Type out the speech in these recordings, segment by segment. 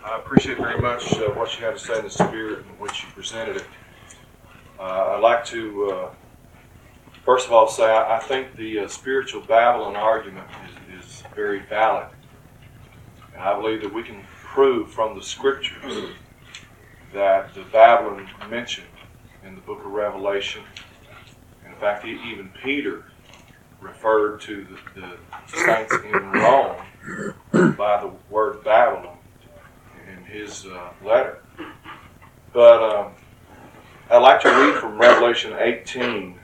I appreciate very much what you had to say in the spirit in which you presented it. I'd like to, first of all, say I think the spiritual Babylon argument is very valid. And I believe that we can prove from the Scriptures that the Babylon mentioned in the book of Revelation, and in fact, even Peter referred to the saints in Rome by the word Babylon in his letter. But I'd like to read from Revelation 18,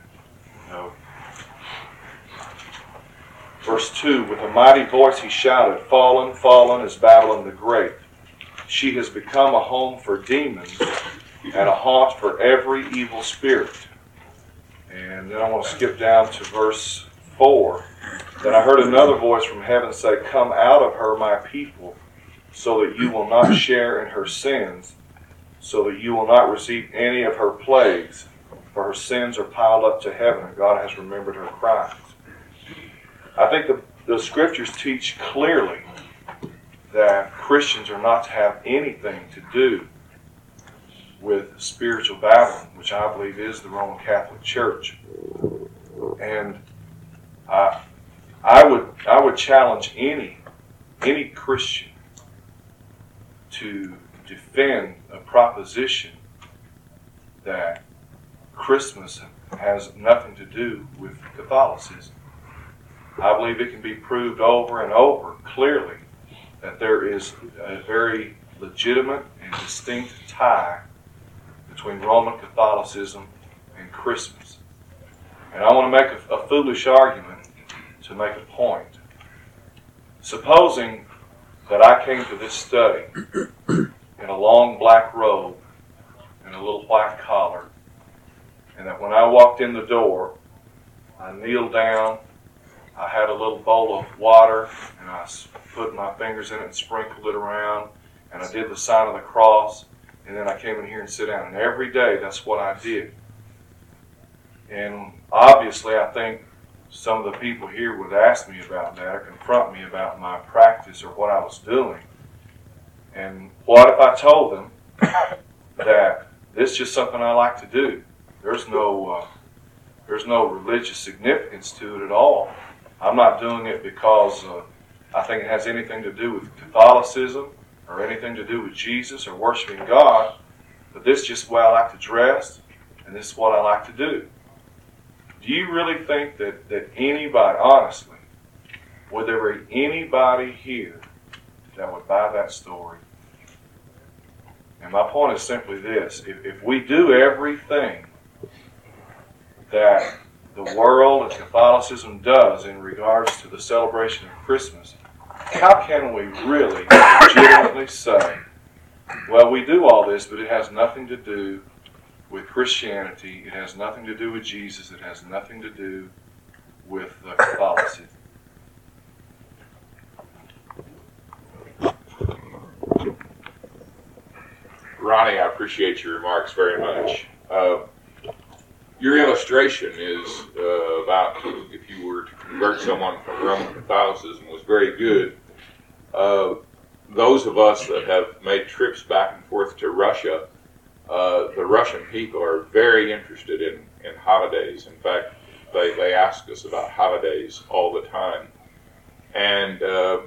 verse 2. With a mighty voice he shouted, "Fallen, fallen is Babylon the Great. She has become a home for demons and a haunt for every evil spirit." And then I want to skip down to verse 4. Then I heard another voice from heaven say, "Come out of her, my people, so that you will not share in her sins, so that you will not receive any of her plagues, for her sins are piled up to heaven, and God has remembered her crimes." I think the Scriptures teach clearly that Christians are not to have anything to do with spiritual Babylon, which I believe is the Roman Catholic Church. And I would challenge any Christian to defend a proposition that Christmas has nothing to do with Catholicism. I believe it can be proved over and over clearly that there is a very legitimate and distinct tie between Roman Catholicism and Christmas. And I want to make a foolish argument to make a point. Supposing that I came to this study in a long black robe and a little white collar, and that when I walked in the door, I kneeled down, I had a little bowl of water, and I put my fingers in it and sprinkled it around, and I did the sign of the cross, and then I came in here and sit down. And every day, that's what I did. And obviously, I think some of the people here would ask me about that or confront me about my practice or what I was doing. And what if I told them that this is just something I like to do? There's no religious significance to it at all. I'm not doing it because I think it has anything to do with Catholicism or anything to do with Jesus or worshiping God, but this is just the way I like to dress, and this is what I like to do. Do you really think that anybody, honestly, would there be anybody here that would buy that story? And my point is simply this. If we do everything that the world and Catholicism does in regards to the celebration of Christmas, how can we really legitimately say, well, we do all this, but it has nothing to do with Christianity, it has nothing to do with Jesus, it has nothing to do with Catholicism? Ronnie, I appreciate your remarks very much. Your illustration is about if you were to convert someone from Roman Catholicism was very good. Those of us that have made trips back and forth to Russia, the Russian people are very interested in holidays. In fact, they ask us about holidays all the time. And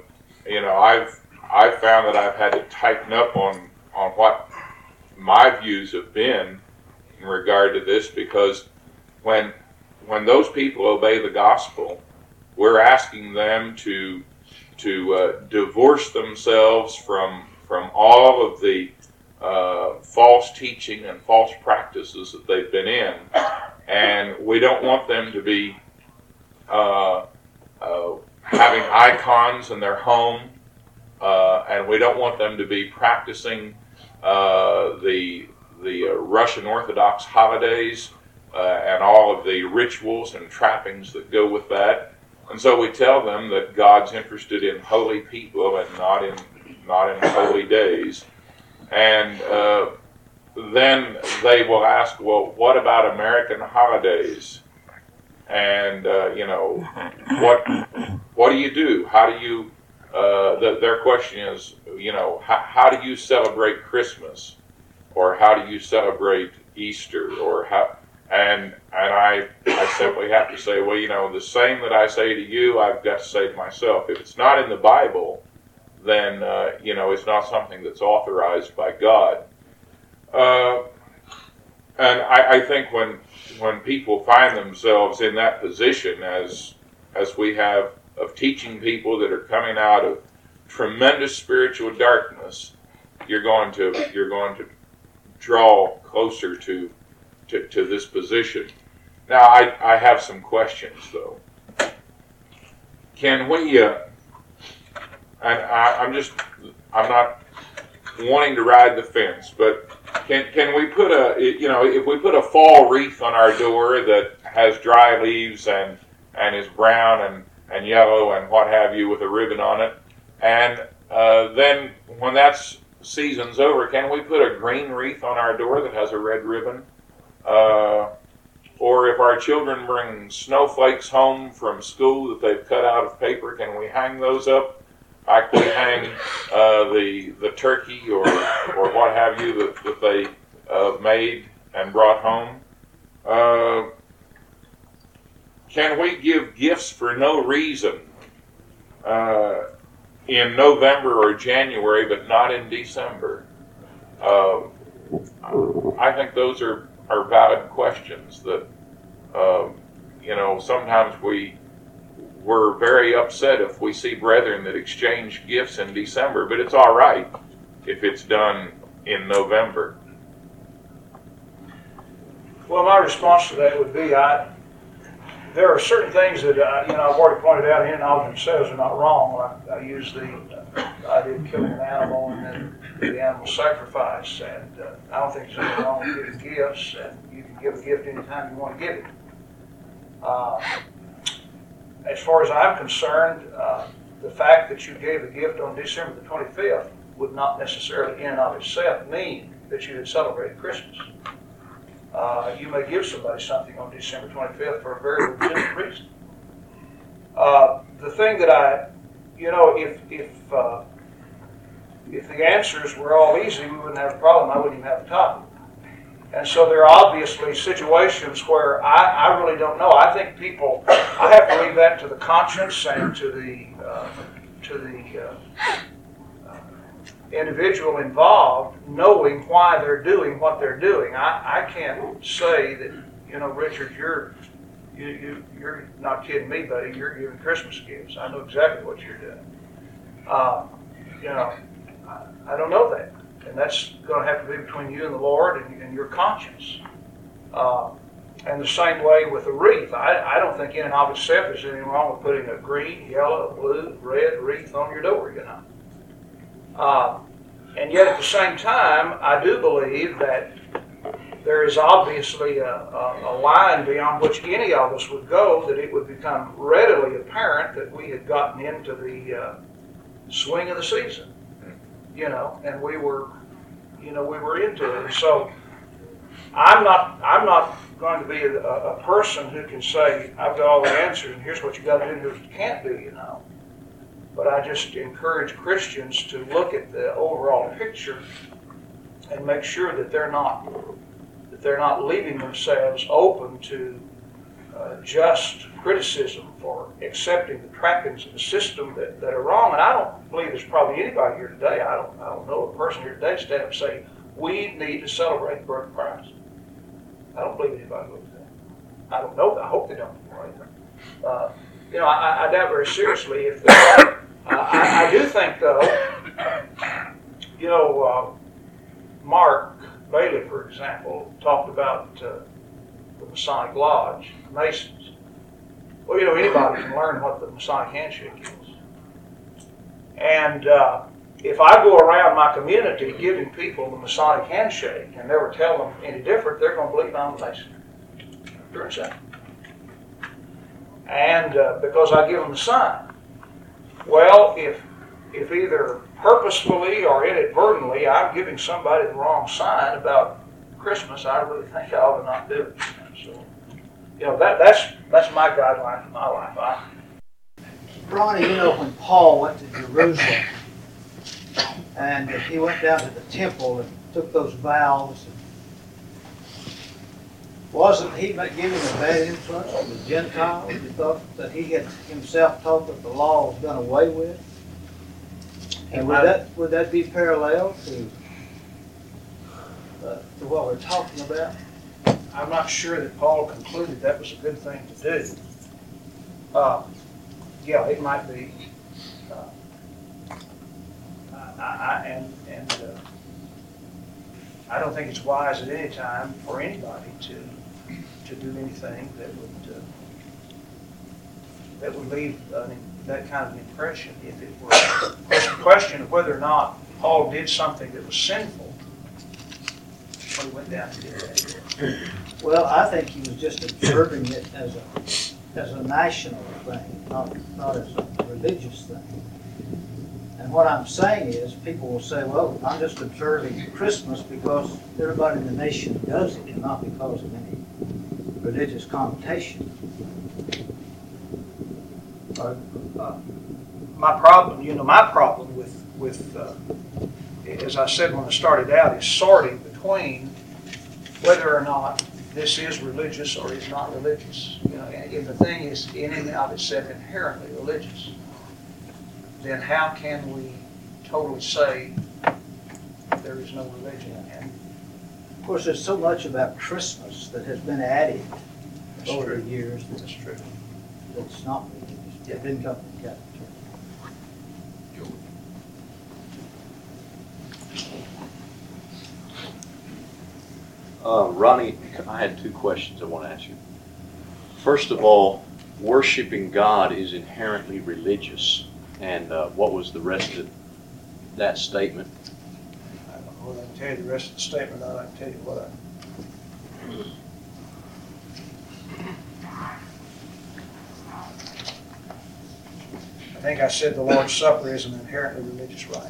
I've found that I've had to tighten up on what my views have been in regard to this, because when those people obey the gospel, we're asking them to divorce themselves from all of the false teaching and false practices that they've been in, and we don't want them to be having icons in their home, and we don't want them to be practicing the Russian Orthodox holidays and all of the rituals and trappings that go with that. And so we tell them that God's interested in holy people and not in holy days. And then they will ask, well, what about American holidays? And what do you do? How do you their question is, how do you celebrate Christmas, or how do you celebrate Easter, or how? And I simply have to say, well, the same that I say to you, I've got to say to myself. If it's not in the Bible, then it's not something that's authorized by God. And I think when people find themselves in that position, as we have, of teaching people that are coming out of tremendous spiritual darkness, you're going to draw closer to this position. Now, I have some questions though. Can we? And I'm not wanting to ride the fence, but can we put if we put a fall wreath on our door that has dry leaves and is brown and yellow and what have you with a ribbon on it, and then when that season's over, can we put a green wreath on our door that has a red ribbon? Or if our children bring snowflakes home from school that they've cut out of paper, can we hang those up like we hang the turkey or what have you that they made and brought home? Can we give gifts for no reason in November or January, but not in December? I think those are valid questions that, sometimes we're very upset if we see brethren that exchange gifts in December, but it's all right if it's done in November. Well, my response to that would be, there are certain things that I've already pointed out in and of themselves are not wrong. I use the idea of killing an animal and then the animal sacrifice, and I don't think there's anything wrong with giving gifts, and you can give a gift anytime you want to give it. As far as I'm concerned, the fact that you gave a gift on December the 25th would not necessarily in and of itself mean that you had celebrated Christmas. You may give somebody something on December 25th for a very legitimate reason. The thing that if the answers were all easy, we wouldn't have a problem. I wouldn't even have a topic. And so there are obviously situations where I really don't know. I think I have to leave that to the conscience and to the individual involved, knowing why they're doing what they're doing. I can't say that, Richard, you're not kidding me, buddy. You're giving Christmas gifts. I know exactly what you're doing. I don't know that. And that's going to have to be between you and the Lord and your conscience. And the same way with a wreath. I don't think in and of itself there's anything wrong with putting a green, yellow, blue, red wreath on your door, And yet at the same time, I do believe that there is obviously a line beyond which any of us would go, that it would become readily apparent that we had gotten into the swing of the season. And we were into it. So I'm not going to be a person who can say, I've got all the answers and here's what you got to do and here's what you can't do, But I just encourage Christians to look at the overall picture and make sure that they're not leaving themselves open to just criticism for accepting the trappings of the system that are wrong. And I don't believe there's probably anybody here today. I don't know a person here today stand up and say we need to celebrate the birth of Christ. I don't believe anybody believes that. I don't know. I hope they don't. I doubt very seriously if they are. I do think, though, Mark Bailey, for example, talked about the Masonic Lodge, Masons. Well, anybody can learn what the Masonic handshake is. And if I go around my community giving people the Masonic handshake and never tell them any different, they're going to believe I'm a Mason. Pure and simple. And because I give them the sign. Well, if either purposefully or inadvertently I'm giving somebody the wrong sign about Christmas, I really think I ought to not do it. So, that's my guideline for my life. Ronnie, you know, when Paul went to Jerusalem and he went down to the temple and took those vows, wasn't he giving a bad influence to the Gentiles? You thought that he had himself taught that the law was done away with? And would that be parallel to what we're talking about? I'm not sure that Paul concluded that was a good thing to do. Yeah, it might be. I don't think it's wise at any time for anybody to do anything that would leave that kind of an impression. If it were a question of whether or not Paul did something that was sinful when he went down and did that. Well, I think he was just observing it as a national thing, not as a religious thing. And what I'm saying is, people will say, well, I'm just observing Christmas because everybody in the nation does it, and not because of any religious connotation. My problem with as I said when I started out, is sorting between whether or not this is religious or is not religious. You know, if the thing is in and of itself inherently religious, then how can we totally say there is no religion? And of course, there's so much about Christmas that has been added over the years that's true. that's not religious. It didn't come from the Catholic Church. Ronnie, I had two questions I want to ask you. First of all, worshiping God is inherently religious. And what was the rest of that statement? I don't know whether I can tell you the rest of the statement or not. I can tell you what I think I said the Lord's Supper is an inherently religious rite.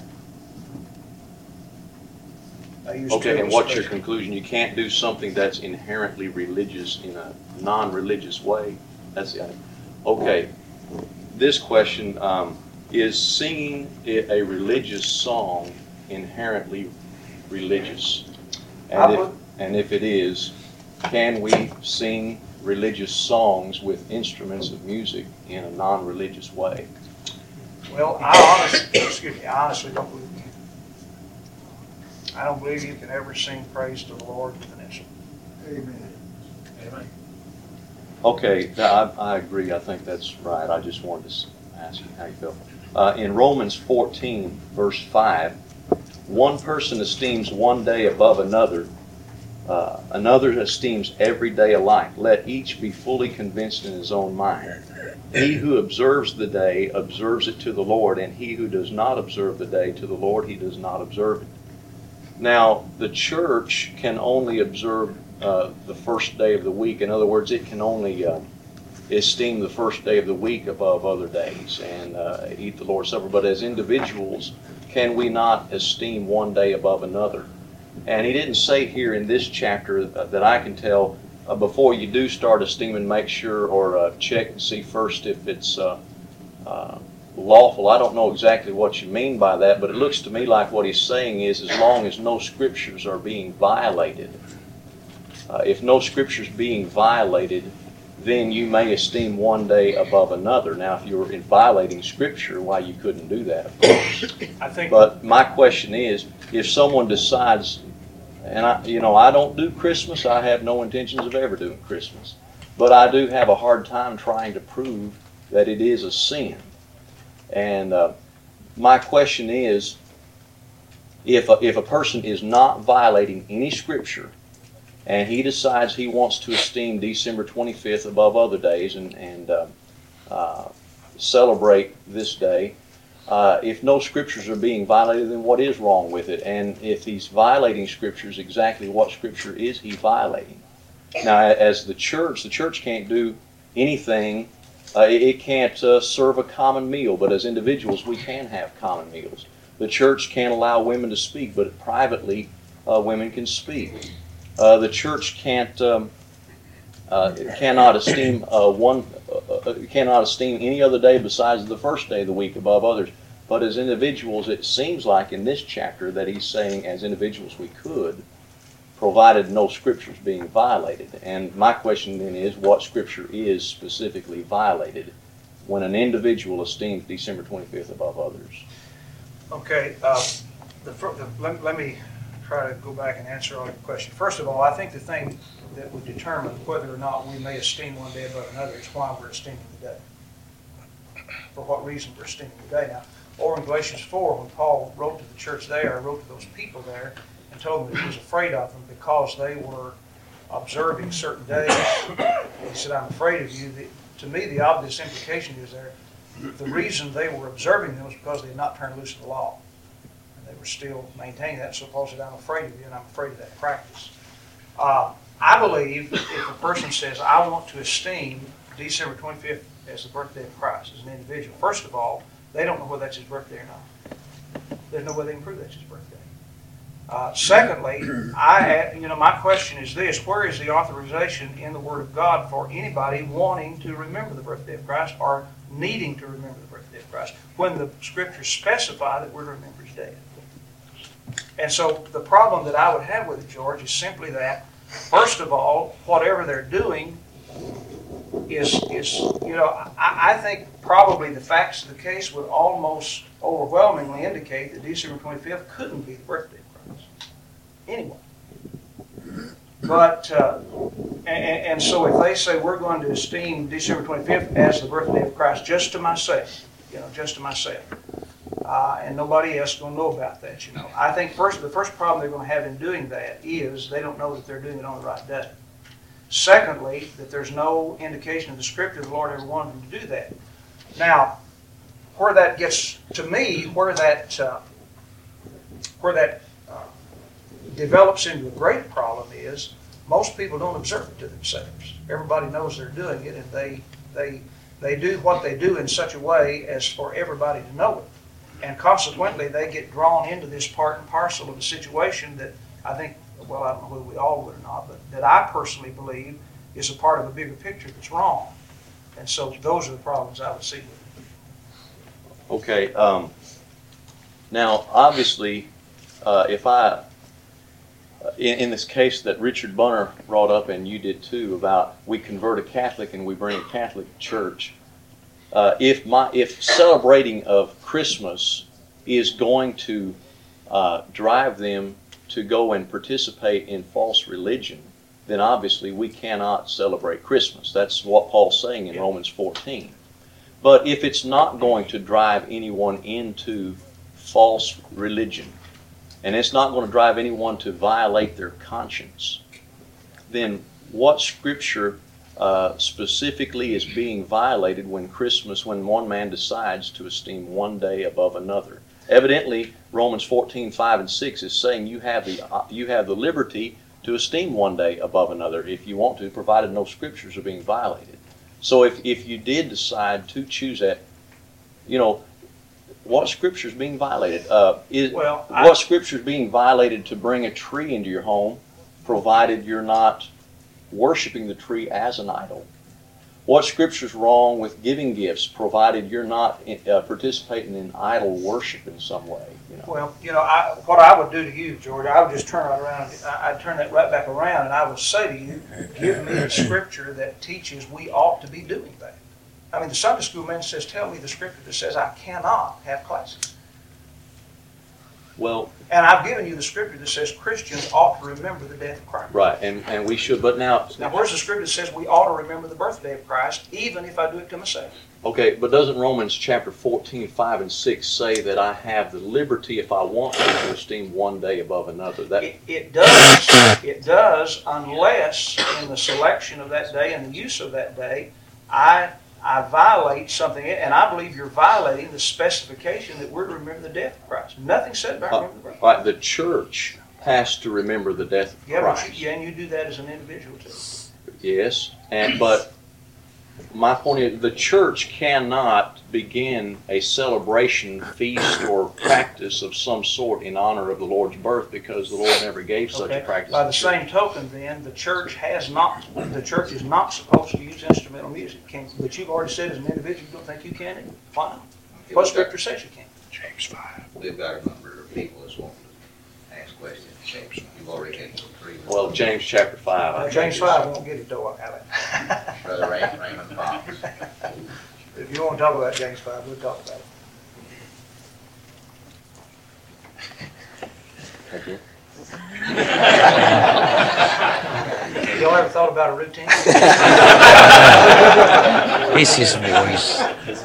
Okay, and what's your conclusion? You can't do something that's inherently religious in a non-religious way? That's the idea. Okay, this question, is singing a religious song inherently religious? And if it is, can we sing religious songs with instruments of music in a non-religious way? Well, I honestly don't believe you can. I don't believe you can ever sing praise to the Lord with an instrument. Amen. Amen. Okay, I agree. I think that's right. I just wanted to ask you how you felt. In Romans 14, verse 5, one person esteems one day above another. Another esteems every day alike. Let each be fully convinced in his own mind. He who observes the day observes it to the Lord, and he who does not observe the day to the Lord, he does not observe it. Now, the church can only observe the first day of the week. In other words, it can only esteem the first day of the week above other days and eat the Lord's Supper. But as individuals, can we not esteem one day above another? And he didn't say here in this chapter that I can tell, before you do start esteeming, make sure or check and see first if it's lawful. I don't know exactly what you mean by that, but it looks to me like what he's saying is as long as no scriptures are being violated, if no scriptures being violated, then you may esteem one day above another. Now, if you're violating scripture, why you couldn't do that, of course. But my question is, if someone decides, and I don't do Christmas, I have no intentions of ever doing Christmas, but I do have a hard time trying to prove that it is a sin. And my question is, if a person is not violating any scripture, and he decides he wants to esteem December 25th above other days and celebrate this day, if no scriptures are being violated, then what is wrong with it? And if he's violating scriptures, exactly what scripture is he violating? Now, as the church can't do anything. It can't serve a common meal, but as individuals, we can have common meals. The church can't allow women to speak, but privately, women can speak. The church cannot esteem cannot esteem any other day besides the first day of the week above others. But as individuals, it seems like in this chapter that he's saying as individuals we could, provided no scriptures being violated. And my question then is, what scripture is specifically violated when an individual esteems December 25th above others? Okay, let me try to go back and answer all your questions. First of all, I think the thing that would determine whether or not we may esteem one day above another is why we're esteeming the day. For what reason we're esteeming the day. Now, over in Galatians 4, when Paul wrote to the church there, wrote to those people there, and told them that he was afraid of them because they were observing certain days. He said, I'm afraid of you. To me, the obvious implication is there, the reason they were observing them was because they had not turned loose of the law. And they were still maintaining that, so Paul said, I'm afraid of you, and I'm afraid of that practice. I believe if a person says, I want to esteem December 25th as the birthday of Christ, as an individual, first of all, they don't know whether that's his birthday or not. There's no way they can prove that's his birthday. Secondly, my question is this: where is the authorization in the Word of God for anybody wanting to remember the birthday of Christ or needing to remember the birthday of Christ when the Scriptures specify that we're to remember His death? And so the problem that I would have with it, George, is simply that, first of all, whatever they're doing is I think probably the facts of the case would almost overwhelmingly indicate that December 25th couldn't be the birthday of Christ. Anyway. But, and so if they say we're going to esteem December 25th as the birthday of Christ just to myself, and nobody else is going to know about that, I think the first problem they're going to have in doing that is they don't know that they're doing it on the right day. Secondly, that there's no indication of the Scripture the Lord ever wanted them to do that. Now, where that gets, to me, where that develops into a great problem is most people don't observe it to themselves. Everybody knows they're doing it, and they do what they do in such a way as for everybody to know it. And consequently, they get drawn into this part and parcel of a situation that I think, well, I don't know whether we all would or not, but that I personally believe is a part of a bigger picture that's wrong. And so those are the problems I would see with it. Okay. Now, obviously, if in this case that Richard Bunner brought up, and you did too, about we convert a Catholic and we bring a Catholic to church, if celebrating of Christmas is going to drive them to go and participate in false religion, then obviously we cannot celebrate Christmas. That's what Paul's saying in Romans 14. But if it's not going to drive anyone into false religion, and it's not going to drive anyone to violate their conscience, then what Scripture specifically is being violated when one man decides to esteem one day above another? Evidently, Romans 14:5 and 6 is saying you have the liberty to esteem one day above another if you want to, provided no Scriptures are being violated. So if you did decide to choose that, what Scripture is being violated? What Scripture is being violated to bring a tree into your home, provided you're not worshiping the tree as an idol? What Scripture is wrong with giving gifts, provided you're not participating in idol worship in some way? Well, what I would do to you, George, I would just turn right around. I'd turn that right back around, and I would say to you, give me the Scripture that teaches we ought to be doing that. I mean, the Sunday school man says, tell me the Scripture that says I cannot have classes. Well, and I've given you the Scripture that says Christians ought to remember the death of Christ. Right, and we should, but now where's the Scripture that says we ought to remember the birthday of Christ, even if I do it to myself? Okay, but doesn't Romans chapter 14:5 and 6 say that I have the liberty, if I want to esteem one day above another? It does. It does, unless in the selection of that day and the use of that day, I violate something, and I believe you're violating the specification that we're to remember the death of Christ. Nothing said about remember the birth of Christ. Right, the church has to remember the death of Christ. And you do that as an individual too. Yes, but my point is, the church cannot begin a celebration, feast, or practice of some sort in honor of the Lord's birth, because the Lord never gave such a practice. By the same token, then, the church is not supposed to use instrumental music. But you've already said as an individual, you don't think you can either. Why not? What Scripture says you can? James 5. We've got a number of people that's wanting to ask questions. You've already had 3. Well, James chapter 5. I think James is- 5 won't get it though, Alex. Brother Raymond Fox. If you want to talk about James 5, we'll talk about it. Thank you. Y'all ever thought about a routine? It's his voice.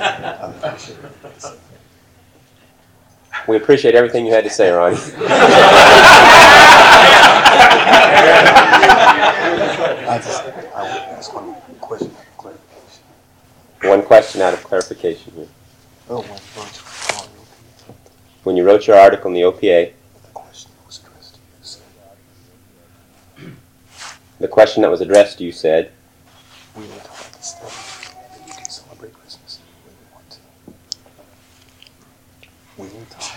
We appreciate everything you had to say, Ronnie. I want to ask one question of clarification. One question out of clarification here. Oh, When you wrote your article in the OPA, the question was addressed to you. the question that was addressed to you said, We were taught at the study that you can celebrate Christmas when you want to. We were taught.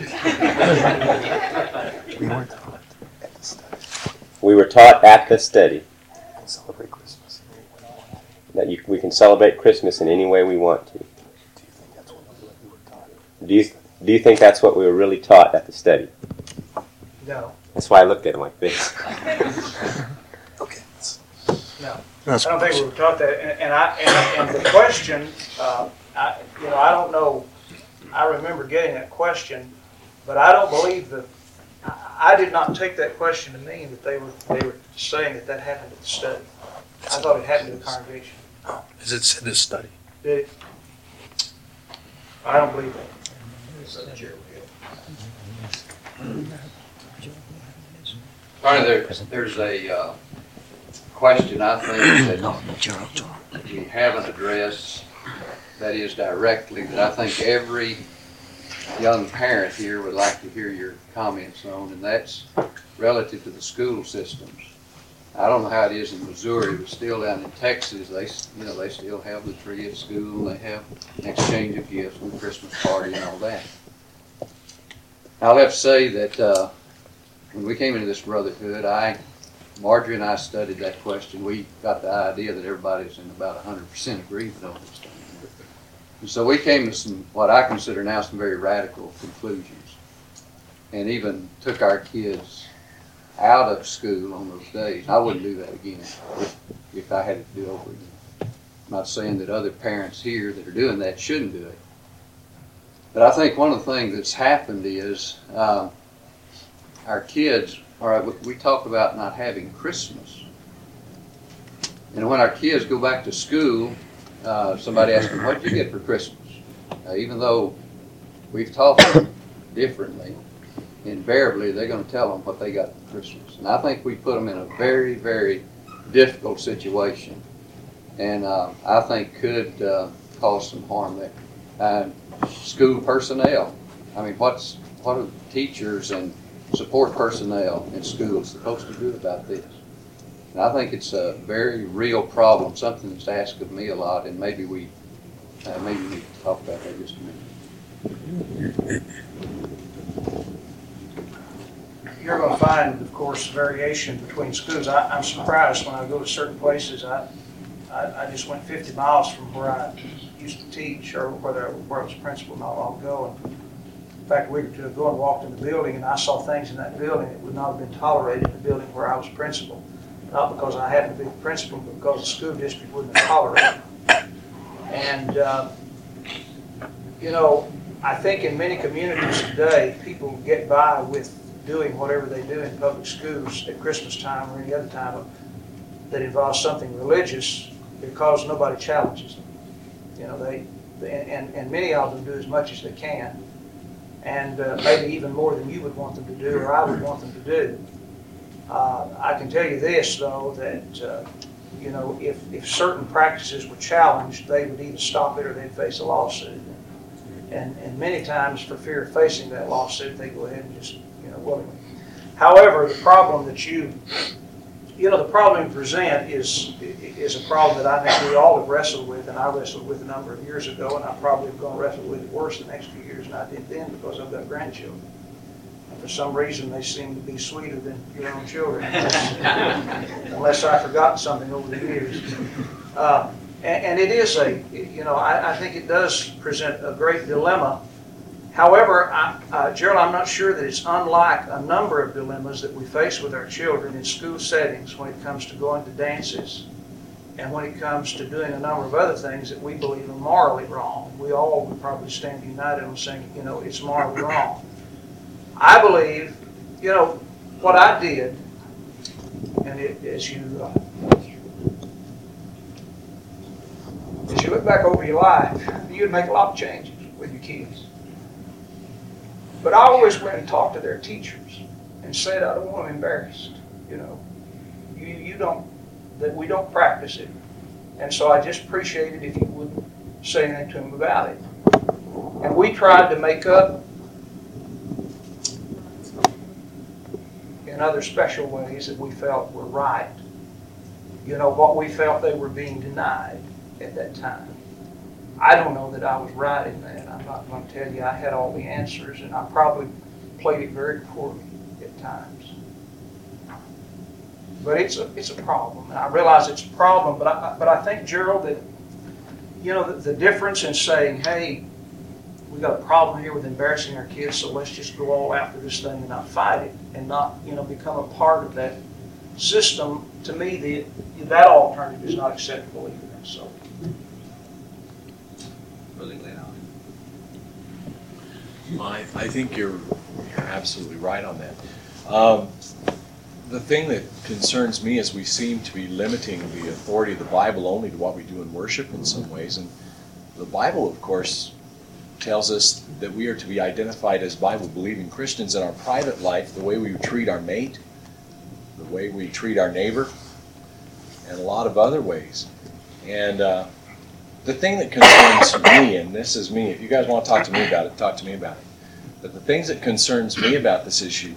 We were taught at the study we were taught at the study you can celebrate Christmas in any way you want to. that we can celebrate Christmas in any way we want to. Do you think that's what we were taught? Do you think that's what we were really taught at the study? No. That's why I looked at him like this. Okay. No. That's I don't think we were taught that, and the question, I don't know. I remember getting that question, but I don't believe that. I did not take that question to mean that they were saying that happened at the study. I thought it happened to the congregation. Oh, is it said this study? Did it? I don't believe that. All right, there's a question I think that we haven't addressed, that is directly, that I think every young parent here would like to hear your comments on, and that's relative to the school systems. I don't know how it is in Missouri, but still down in Texas, they still have the tree at school, they have an exchange of gifts and the Christmas party and all that. I'll have to say that when we came into this brotherhood, Marjorie and I studied that question. We got the idea that everybody's in about 100% agreement on this thing. And so we came to some, what I consider now, some very radical conclusions, and even took our kids out of school on those days. I wouldn't do that again if I had to do it over again. I'm not saying that other parents here that are doing that shouldn't do it. But I think one of the things that's happened is our kids, we talk about not having Christmas. And when our kids go back to school, somebody asks them, what did you get for Christmas? Even though we've taught them differently, invariably they're going to tell them what they got for Christmas. And I think we put them in a very, very difficult situation. And I think could cause some harm there. School personnel. I mean, what are teachers and support personnel in schools supposed to do about this? And I think it's a very real problem, something that's asked of me a lot, and maybe we need to talk about that just a minute. You're going to find, of course, variation between schools. I'm surprised when I go to certain places. I just went 50 miles from where I used to teach, or where I was principal not long ago. And in fact, a week or two ago, I walked in the building and I saw things in that building that would not have been tolerated in the building where I was principal. Not because I happened to be the principal, but because the school district wouldn't have tolerated it. And, I think in many communities today, people get by with doing whatever they do in public schools at Christmas time or any other time that involves something religious because nobody challenges them. And many of them do as much as they can, and maybe even more than you would want them to do or I would want them to do. I can tell you this, though, that if certain practices were challenged, they would either stop it or they'd face a lawsuit. And many times, for fear of facing that lawsuit, they go ahead and just willingly. However, the problem that you the problem you present is a problem that I think we all have wrestled with, and I wrestled with a number of years ago, and I probably am going to wrestle with it worse the next few years than I did then because I've got grandchildren. And for some reason, they seem to be sweeter than your own children, unless I've forgotten something over the years. And it is I think it does present a great dilemma. However, Gerald, I'm not sure that it's unlike a number of dilemmas that we face with our children in school settings when it comes to going to dances and when it comes to doing a number of other things that we believe are morally wrong. We all would probably stand united on saying, it's morally wrong. I believe, what I did, and as you look back over your life, you'd make a lot of changes with your kids. But I always went and talked to their teachers and said, I don't want them embarrassed. That we don't practice it. And so I just appreciated if you wouldn't say anything to them about it. And we tried to make up in other special ways that we felt were right. What we felt they were being denied at that time. I don't know that I was right in that. I'm not going to tell you I had all the answers, and I probably played it very poorly at times. But it's a problem, and I realize it's a problem. But I think, Gerald, that the difference in saying, hey, we got a problem here with embarrassing our kids, so let's just go all after this thing and not fight it, and not become a part of that system. To me, that alternative is not acceptable either. So. I think you're absolutely right on that. The thing that concerns me is we seem to be limiting the authority of the Bible only to what we do in worship in some ways. And the Bible, of course, tells us that we are to be identified as Bible-believing Christians in our private life, the way we treat our mate, the way we treat our neighbor, and a lot of other ways. And the thing that concerns me, and this is me, if you guys want to talk to me about it, talk to me about it. But the things that concerns me about this issue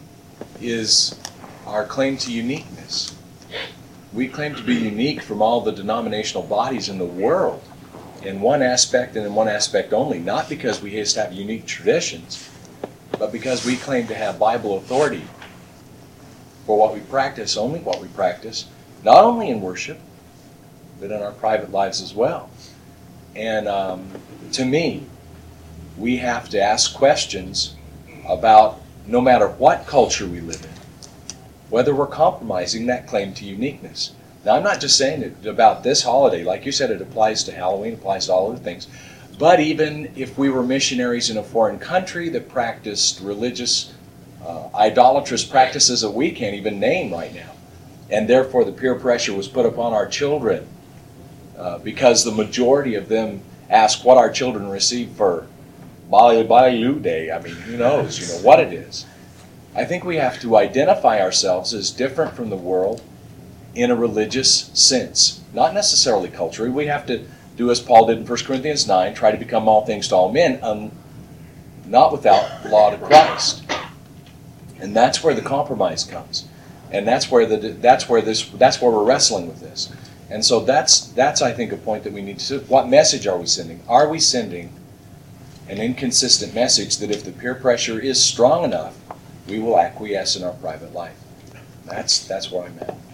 is our claim to uniqueness. We claim to be unique from all the denominational bodies in the world in one aspect and in one aspect only, not because we just have unique traditions, but because we claim to have Bible authority for what we practice, only what we practice, not only in worship, but in our private lives as well. And to me, we have to ask questions about, no matter what culture we live in, whether we're compromising that claim to uniqueness. Now, I'm not just saying it about this holiday. Like you said, it applies to Halloween, it applies to all other things. But even if we were missionaries in a foreign country that practiced religious, idolatrous practices that we can't even name right now, and therefore the peer pressure was put upon our children, because the majority of them ask what our children receive for Balilu Day. I mean, who knows, what it is. I think we have to identify ourselves as different from the world in a religious sense, not necessarily culturally. We have to do as Paul did in 1 Corinthians 9, try to become all things to all men, not without law to Christ. And that's where the compromise comes, and that's where we're wrestling with this. And so that's I think a point that we need to. What message are we sending? Are we sending an inconsistent message that if the peer pressure is strong enough, we will acquiesce in our private life? That's where I'm at.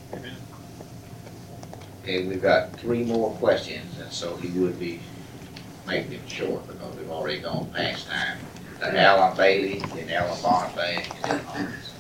Okay, we've got 3 more questions, and so he would be making it short because we've already gone past time. Alan Bailey, then Alan Bonifay, and then Lawrence.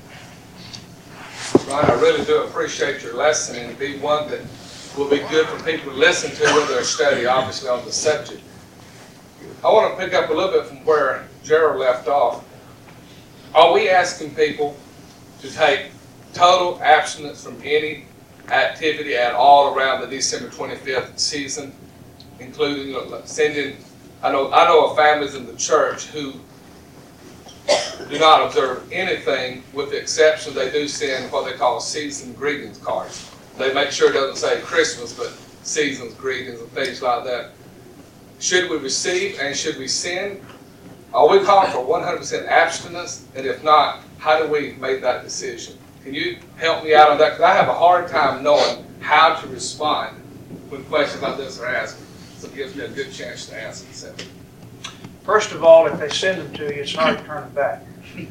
Ron, I really do appreciate your lesson, and be one that will be good for people to listen to when they're studying, obviously, on the subject. I want to pick up a little bit from where Gerald left off. Are we asking people to take total abstinence from any activity at all around the December 25th season, including sending? I know of families in the church who do not observe anything, with the exception they do send what they call season greetings cards. They make sure it doesn't say Christmas, but season's greetings and things like that. Should we receive and should we send? Are we calling for 100% abstinence? And if not, how do we make that decision? Can you help me out on that? Because I have a hard time knowing how to respond when questions like this are asked. So it gives me a good chance to answer them. First of all, if they send them to you, it's hard to turn them back.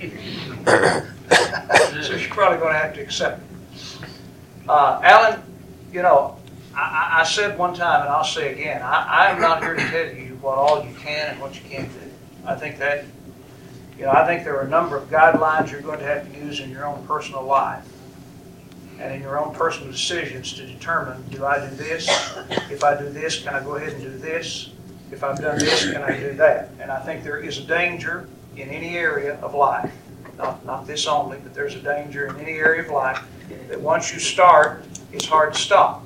So you're probably going to have to accept it. Alan, you know, I said one time, and I'll say again, I am not here to tell you what all you can and what you can't do. I think that, you know, I think there are a number of guidelines you're going to have to use in your own personal life and in your own personal decisions to determine, do I do this? If I do this, can I go ahead and do this? If I've done this, can I do that? And I think there is a danger in any area of life, not this only, but there's a danger in any area of life that once you start, it's hard to stop.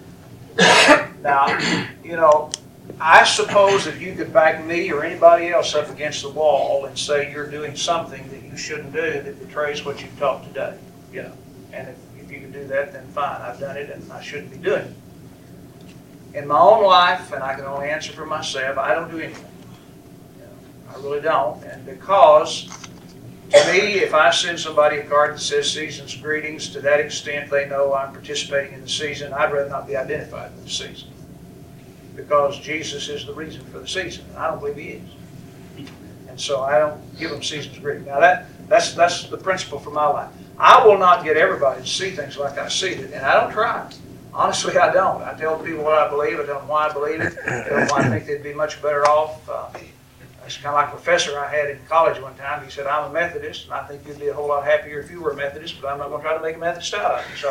Now, you know, I suppose if you could back me or anybody else up against the wall and say you're doing something that you shouldn't do that betrays what you've taught today, you know, and if you can do that, then fine, I've done it and I shouldn't be doing it. In my own life, and I can only answer for myself, I don't do anything. You know, I really don't, and because to me, if I send somebody a card that says season's greetings, to that extent they know I'm participating in the season, I'd rather not be identified with the season. Because Jesus is the reason for the season, and I don't believe He is. And so I don't give them season's greetings. Now that's the principle for my life. I will not get everybody to see things like I see it, and I don't try. Honestly, I don't. I tell people what I believe, I tell them why I believe it, I tell them why I think they'd be much better off. It's kind of like a professor I had in college one time. He said, I'm a Methodist, and I think you'd be a whole lot happier if you were a Methodist, but I'm not going to try to make a Methodist out of you. So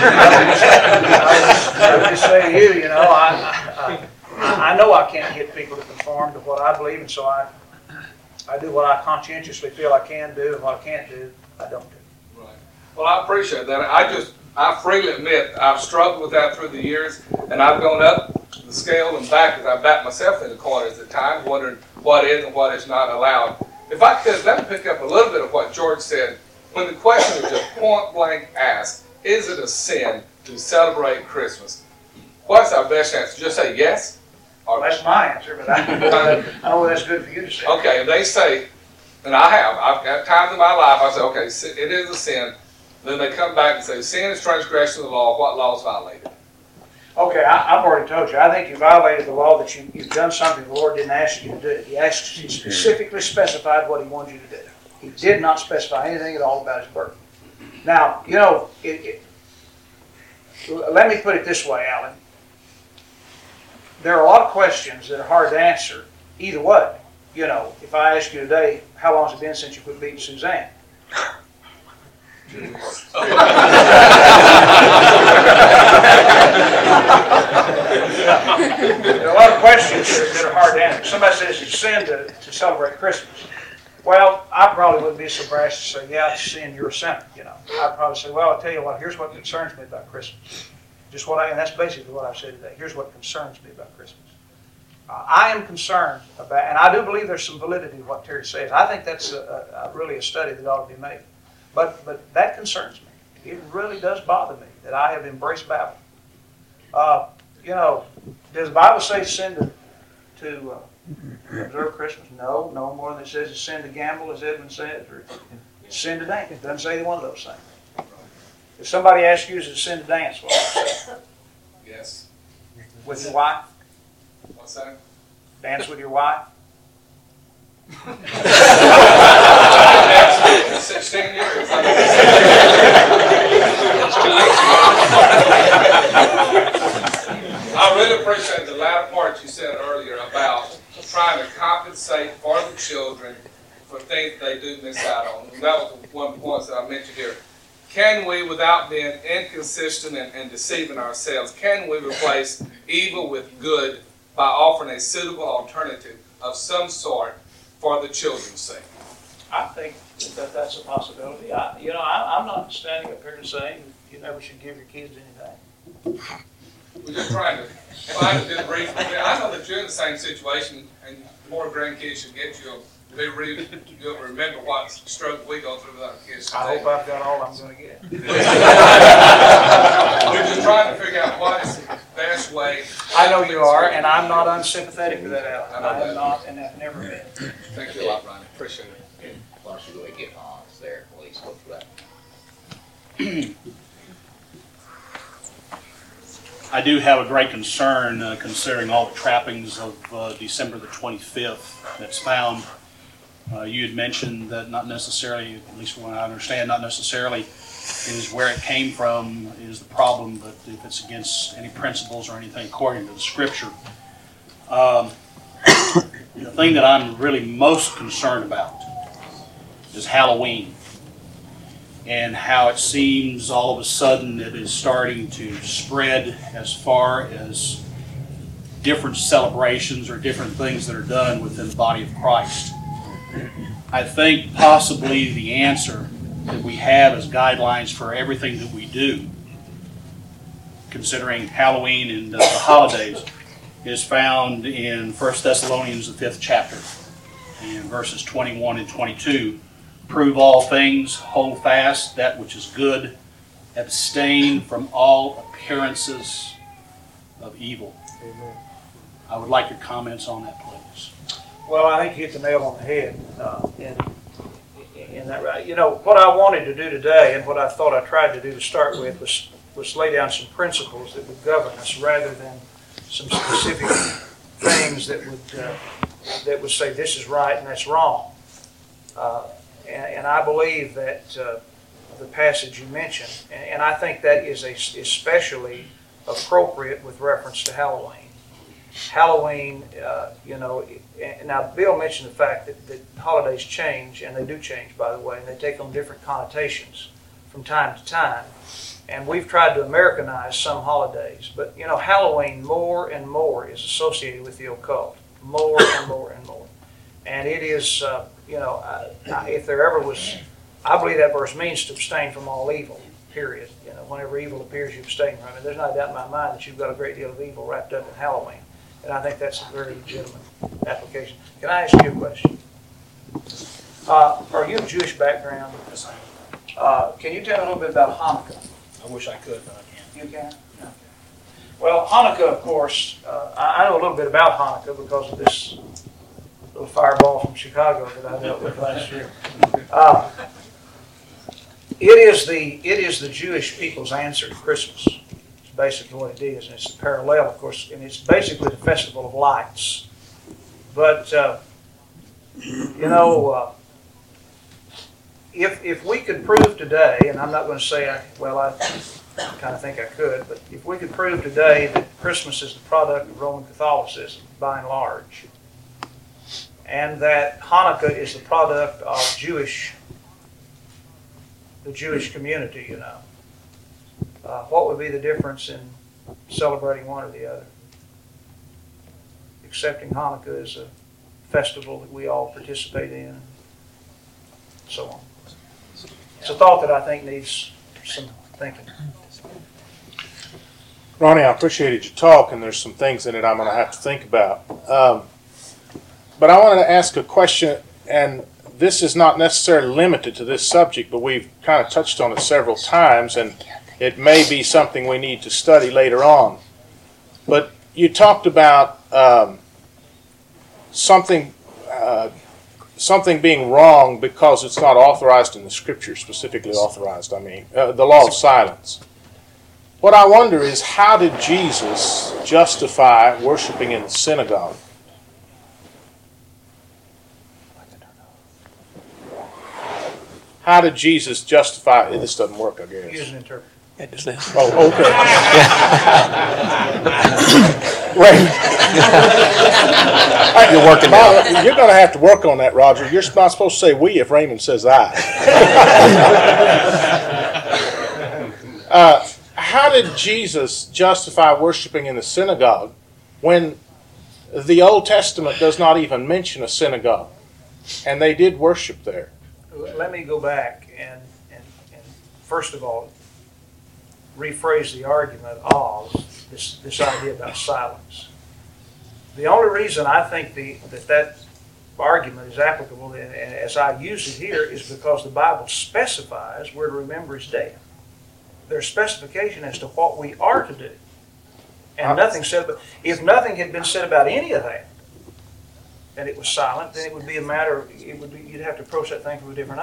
I would just say to you, you know, I know I can't get people to conform to what I believe, and so I do what I conscientiously feel I can do, and what I can't do, I don't do. Right. Well, I appreciate that. I freely admit I've struggled with that through the years, and I've gone up the scale and back as I backed myself in the corners at times, wondering what is and what is not allowed. If I could, let me pick up a little bit of what George said. When the question was just point blank asked, is it a sin to celebrate Christmas? What's our best answer? Just say yes? Or that's my answer, but I know that's good for you to say. Okay, if they say, and I've got times in my life, I say, okay, it is a sin. Then they come back and say, sin is transgression of the law. What law is violated? Okay, I've already told you. I think you violated the law that you've done something the Lord didn't ask you to do. He specifically specified what He wanted you to do. He did not specify anything at all about His birth. Now, you know, let me put it this way, Alan. There are a lot of questions that are hard to answer either way. You know, if I ask you today, how long has it been since you quit beating Suzanne? There are a lot of questions that are hard to answer. Somebody says it's sin to celebrate Christmas. Well, I probably wouldn't be so brash to say, yeah, it's sin, you're a sinner. You know, I'd probably say, well, I'll tell you what, here's what concerns me about Christmas. And that's basically what I've said today. Here's what concerns me about Christmas. I am concerned about, and I do believe there's some validity to what Terry says. I think that's really a study that ought to be made. But that concerns me. It really does bother me that I have embraced Babel. You know, does the Bible say it's sin to observe Christmas? No more than it says it's sin to gamble, as Edmund says, or it's sin to dance. It doesn't say either one of those things. If somebody asks you, is it sin to dance? What would you say? Yes. With your wife? What's that? Dance with your wife? 16 years. I really appreciate the latter part you said earlier about trying to compensate for the children for things they do miss out on. And that was one of the points that I mentioned here. Can we, without being inconsistent and deceiving ourselves, can we replace evil with good by offering a suitable alternative of some sort for the children's sake? I think that's a possibility. I'm not standing up here and saying you never should give your kids anything. We're just trying to find a good reason. I know that you're in the same situation, and more grandkids should get you. You'll remember what struggle we go through with our kids. I hope I've got all I'm going to get. We're just trying to figure out what is the best way. I know you are, and I'm not unsympathetic to that, Alan. I am not, and have never been. Thank you a lot, Ronnie. Appreciate it. Why don't you go ahead and get Hans there, please, go for that. I do have a great concern considering all the trappings of December the 25th that's found. You had mentioned that not necessarily, at least from what I understand, not necessarily is where it came from is the problem, but if it's against any principles or anything according to the Scripture. The thing that I'm really most concerned about is Halloween and how it seems all of a sudden it is starting to spread as far as different celebrations or different things that are done within the body of Christ. I think possibly the answer that we have as guidelines for everything that we do, considering Halloween and the holidays, is found in 1 Thessalonians, the 5th chapter, in verses 21 and 22. Prove all things, hold fast that which is good, abstain from all appearances of evil. Amen. I would like your comments on that, please. Well, I think you hit the nail on the head in that. Right. You know, what I wanted to do today and what I thought I tried to do to start with was lay down some principles that would govern us rather than some specific things that would say this is right and that's wrong. And I believe that the passage you mentioned, and I think that is especially appropriate with reference to Halloween. Halloween, now Bill mentioned the fact that holidays change, and they do change, by the way, and they take on different connotations from time to time. And we've tried to Americanize some holidays, but Halloween more and more is associated with the occult, more and more and more. And it is, if there ever was, I believe that verse means to abstain from all evil, period. Whenever evil appears, you abstain from it. There's no doubt in my mind that you've got a great deal of evil wrapped up in Halloween. And I think that's a very legitimate application. Can I ask you a question? Are you of Jewish background? Yes, I am. Can you tell me a little bit about Hanukkah? I wish I could, but I can't. You can? Okay. Well, Hanukkah, of course, I know a little bit about Hanukkah because of this little fireball from Chicago that I dealt with last year. It is the Jewish people's answer to Christmas. It's basically what it is, and it's a parallel, of course, and it's basically the festival of lights. But if we could prove today, and I'm not going to say I kind of think I could, but if we could prove today that Christmas is the product of Roman Catholicism, by and large, and that Hanukkah is the product of the Jewish community, what would be the difference in celebrating one or the other? Accepting Hanukkah as a festival that we all participate in, and so on. It's a thought that I think needs some thinking. Ronnie, I appreciated your talk, and there's some things in it I'm going to have to think about. But I wanted to ask a question, and this is not necessarily limited to this subject, but we've kind of touched on it several times, and it may be something we need to study later on. But you talked about something being wrong because it's not authorized in the Scripture, specifically authorized, the law of silence. What I wonder is, how did Jesus justify worshiping in the synagogue? How did Jesus justify? This doesn't work, I guess. Use an interpreter. Oh, okay. Wait. You're working now. You're going to have to work on that, Roger. You're not supposed to say we if Raymond says I. How did Jesus justify worshiping in the synagogue when the Old Testament does not even mention a synagogue? And they did worship there. Let me go back and first of all, rephrase the argument of this idea about silence. The only reason I think that argument is applicable, and as I use it here, is because the Bible specifies we're to remember His death. There's specification as to what we are to do, and nothing said about. If nothing had been said about any of that, and it was silent, then it would be a matter. You'd have to approach that thing from a different angle.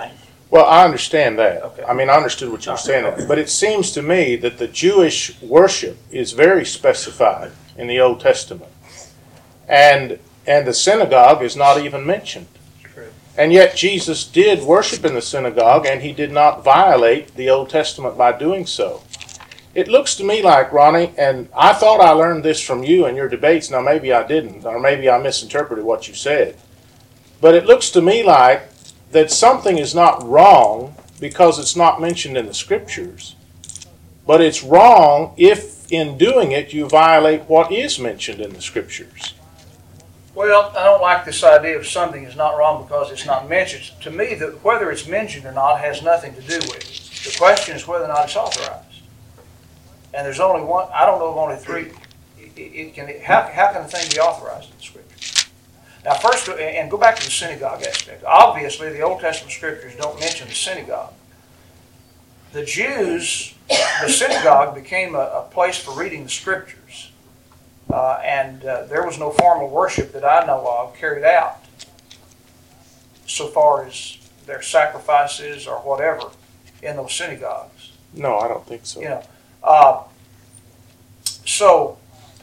Well, I understand that. Okay. I mean, I understood what you were saying, but it seems to me that the Jewish worship is very specified in the Old Testament, and the synagogue is not even mentioned. True. And yet Jesus did worship in the synagogue, and he did not violate the Old Testament by doing so. It looks to me like, Ronnie, and I thought I learned this from you in your debates. Now, maybe I didn't, or maybe I misinterpreted what you said. But it looks to me like that something is not wrong because it's not mentioned in the Scriptures. But it's wrong if, in doing it, you violate what is mentioned in the Scriptures. Well, I don't like this idea of something is not wrong because it's not mentioned. To me, whether it's mentioned or not has nothing to do with it. The question is whether or not it's authorized. And there's only one, I don't know of only three. How can a thing be authorized in the Scripture? Now first, and go back to the synagogue aspect. Obviously, the Old Testament Scriptures don't mention the synagogue. The Jews, the synagogue became a place for reading the Scriptures. And there was no formal worship that I know of carried out so far as their sacrifices or whatever in those synagogues. No, I don't think so. You know, so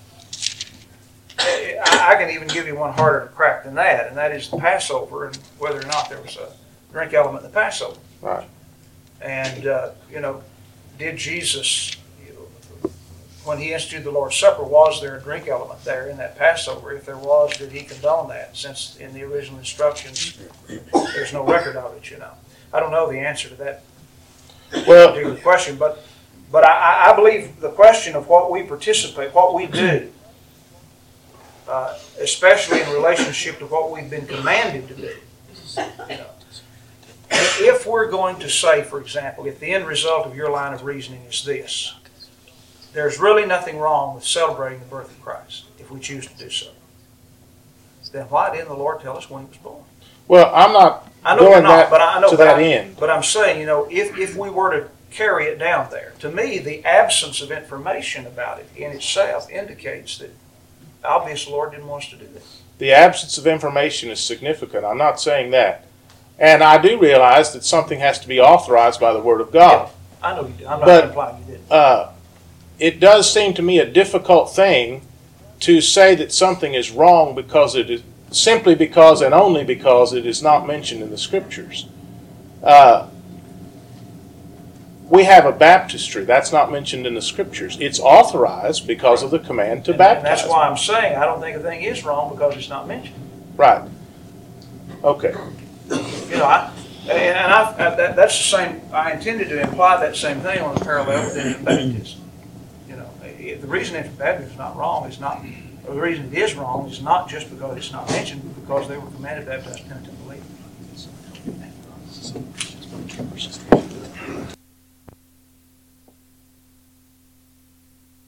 I can even give you one harder to crack than that, and that is the Passover and whether or not there was a drink element in the Passover. Right. And, did Jesus, when he instituted the Lord's Supper, was there a drink element there in that Passover? If there was, did he condone that? Since in the original instructions, there's no record of it, I don't know the answer to that particular question, but I believe the question of what we participate, what we do, especially in relationship to what we've been commanded to do. If we're going to say, for example, if the end result of your line of reasoning is this, there's really nothing wrong with celebrating the birth of Christ if we choose to do so, then why didn't the Lord tell us when he was born? Well, I'm not going to that end. But I'm saying, if we were to carry it down there, to me, the absence of information about it in itself indicates that obviously the Lord didn't want us to do this. The absence of information is significant. I'm not saying that. And I do realize that something has to be authorized by the Word of God. Yeah, I know you do. I'm not implying you didn't. It does seem to me a difficult thing to say that something is wrong because it is simply because and only because it is not mentioned in the Scriptures. We have a baptistry. That's not mentioned in the Scriptures. It's authorized because of the command to baptize. And that's why I'm saying I don't think a thing is wrong because it's not mentioned. Right. Okay. That's the same. I intended to imply that same thing on the parallel with infant baptism. The reason infant baptism is not wrong is not, or the reason it is wrong is not just because it's not mentioned, but because they were commanded to baptize penitent believers.